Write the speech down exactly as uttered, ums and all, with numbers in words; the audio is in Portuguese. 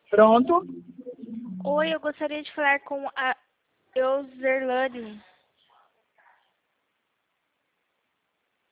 Pronto. Oi, eu gostaria de falar com a Euserlane.